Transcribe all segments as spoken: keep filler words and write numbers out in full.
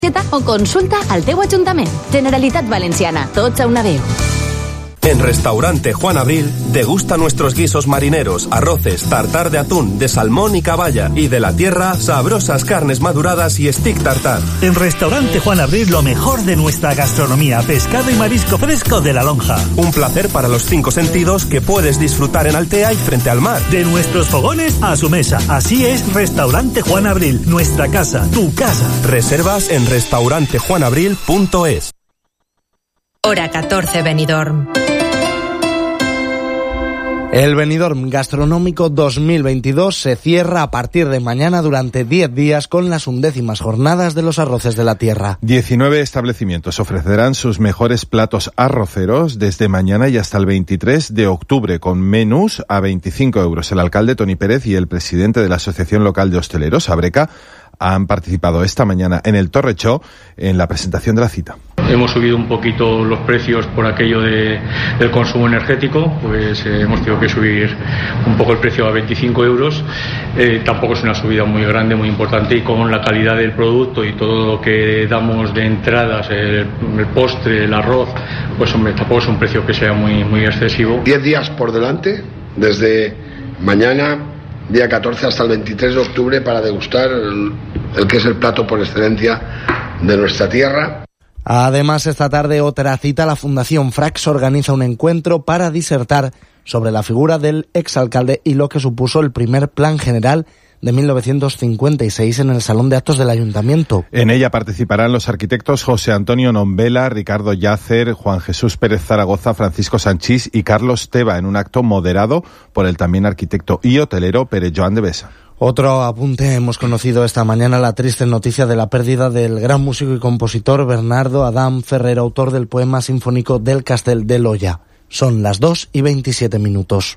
o consulta al teu Ajuntament. Generalitat Valenciana, tots a una veu. En Restaurante Juan Abril, degusta nuestros guisos marineros, arroces, tartar de atún, de salmón y caballa, y de la tierra, sabrosas carnes maduradas y stick tartar. En Restaurante Juan Abril, lo mejor de nuestra gastronomía, pescado y marisco fresco de La Lonja. Un placer para los cinco sentidos que puedes disfrutar en Altea y frente al mar. De nuestros fogones a su mesa. Así es Restaurante Juan Abril, nuestra casa, tu casa. Reservas en restaurante juan abril punto es. Hora catorce, Benidorm. El Benidorm Gastronómico dos mil veintidós se cierra a partir de mañana durante diez días con las undécimas jornadas de los arroces de la tierra. diecinueve establecimientos ofrecerán sus mejores platos arroceros desde mañana y hasta el veintitrés de octubre, con menús a veinticinco euros. El alcalde Toni Pérez y el presidente de la Asociación Local de Hosteleros, Abreca, han participado esta mañana en el Torrechó en la presentación de la cita. Hemos subido un poquito los precios por aquello de, del consumo energético, pues eh, hemos tenido que subir un poco el precio a veinticinco euros. Eh, tampoco es una subida muy grande, muy importante, y con la calidad del producto y todo lo que damos de entradas, el, el postre, el arroz, pues hombre, tampoco es un precio que sea muy, muy excesivo. Diez días por delante, desde mañana, día catorce, hasta el veintitrés de octubre, para degustar el, el que es el plato por excelencia de nuestra tierra. Además, esta tarde, otra cita, la Fundación Frax organiza un encuentro para disertar sobre la figura del exalcalde y lo que supuso el primer plan general de mil novecientos cincuenta y seis en el Salón de Actos del Ayuntamiento. En ella participarán los arquitectos José Antonio Nombela, Ricardo Yácer, Juan Jesús Pérez Zaragoza, Francisco Sanchís y Carlos Teba, en un acto moderado por el también arquitecto y hotelero Pere Joan de Besa. Otro apunte: hemos conocido esta mañana la triste noticia de la pérdida del gran músico y compositor Bernardo Adán Ferrer, autor del poema sinfónico del Castell de Loya. Son las dos y veintisiete minutos.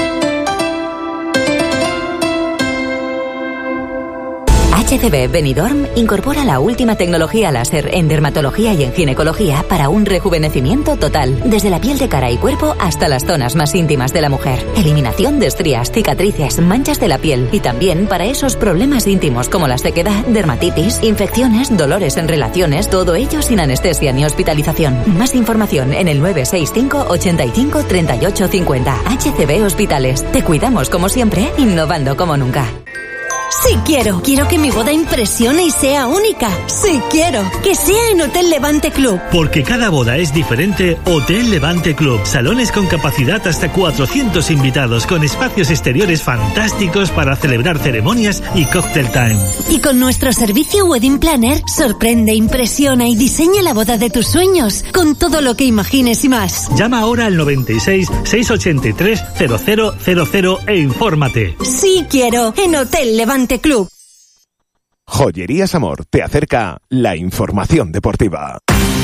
H C B Benidorm incorpora la última tecnología láser en dermatología y en ginecología para un rejuvenecimiento total, desde la piel de cara y cuerpo hasta las zonas más íntimas de la mujer. Eliminación de estrías, cicatrices, manchas de la piel, y también para esos problemas íntimos como la sequedad, dermatitis, infecciones, dolores en relaciones, todo ello sin anestesia ni hospitalización. Más información en el nueve seis cinco, ochenta y cinco, treinta y ocho cincuenta. H C B Hospitales. Te cuidamos como siempre, innovando como nunca. Sí quiero. Quiero que mi boda impresione y sea única. Sí quiero. Que sea en Hotel Levante Club. Porque cada boda es diferente, Hotel Levante Club. Salones con capacidad hasta cuatrocientos invitados, con espacios exteriores fantásticos para celebrar ceremonias y cocktail time. Y con nuestro servicio Wedding Planner, sorprende, impresiona y diseña la boda de tus sueños, con todo lo que imagines y más. Llama ahora al noventa y seis, seiscientos ochenta y tres, cero cero cero cero e infórmate. Sí quiero. En Hotel Levante Club. Joyerías Amor te acerca la información deportiva.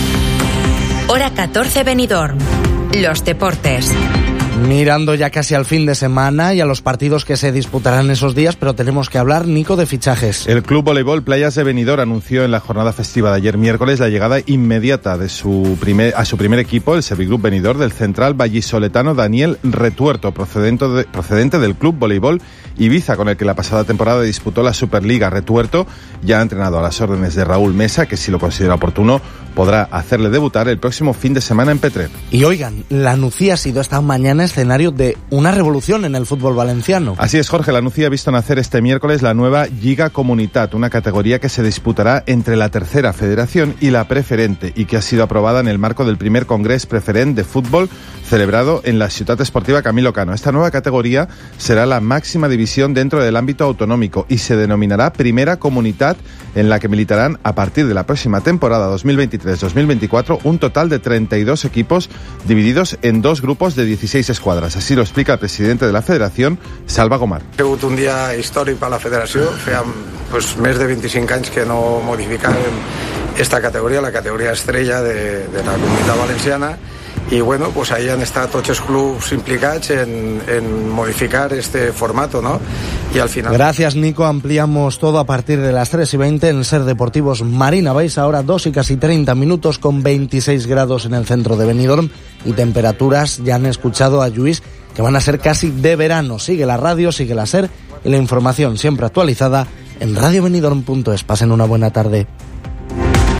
Hora catorce, Benidorm. Los deportes. Mirando ya casi al fin de semana y a los partidos que se disputarán esos días, pero tenemos que hablar, Nico, de fichajes. El Club Voleibol Playas de Benidorm anunció en la jornada festiva de ayer miércoles la llegada inmediata de su primer, a su primer equipo, el Serviclub Benidorm, del central vallisoletano Daniel Retuerto, procedente, de, procedente del Club Voleibol Ibiza, con el que la pasada temporada disputó la Superliga. Retuerto ya ha entrenado a las órdenes de Raúl Mesa, que si lo considera oportuno podrá hacerle debutar el próximo fin de semana en Petrer. Y oigan, la Nucía ha sido esta mañana escenario de una revolución en el fútbol valenciano. Así es, Jorge. La Nucía ha visto nacer este miércoles la nueva Lliga Comunitat, una categoría que se disputará entre la tercera federación y la preferente, y que ha sido aprobada en el marco del primer Congrés Preferent de Fútbol celebrado en la Ciutat Esportiva Camilo Cano. Esta nueva categoría será la máxima división dentro del ámbito autonómico y se denominará Primera Comunitat, en la que militarán a partir de la próxima temporada dos mil veintitrés dos mil veinticuatro un total de treinta y dos equipos divididos en dos grupos de dieciséis escuadras. Así lo explica el presidente de la Federación, Salva Gomar. Ha sigut un dia històric per a la federació. Fèiem pues, més de vint-i-cinc anys que no modificàvem esta categoria, la categoria estrella de, de la Comunitat Valenciana. Y bueno, pues ahí han estado tots els clubs implicats en, en modificar este formato, ¿no? Y al final... Gracias, Nico. Ampliamos todo a partir de las tres y veinte en Ser Deportivos Marina Baix. Ahora dos y casi treinta minutos con veintiséis grados en el centro de Benidorm y temperaturas, ya han escuchado a Lluís, que van a ser casi de verano. Sigue la radio, sigue la Ser y la información siempre actualizada en radio benidorm punto es. Pasen una buena tarde.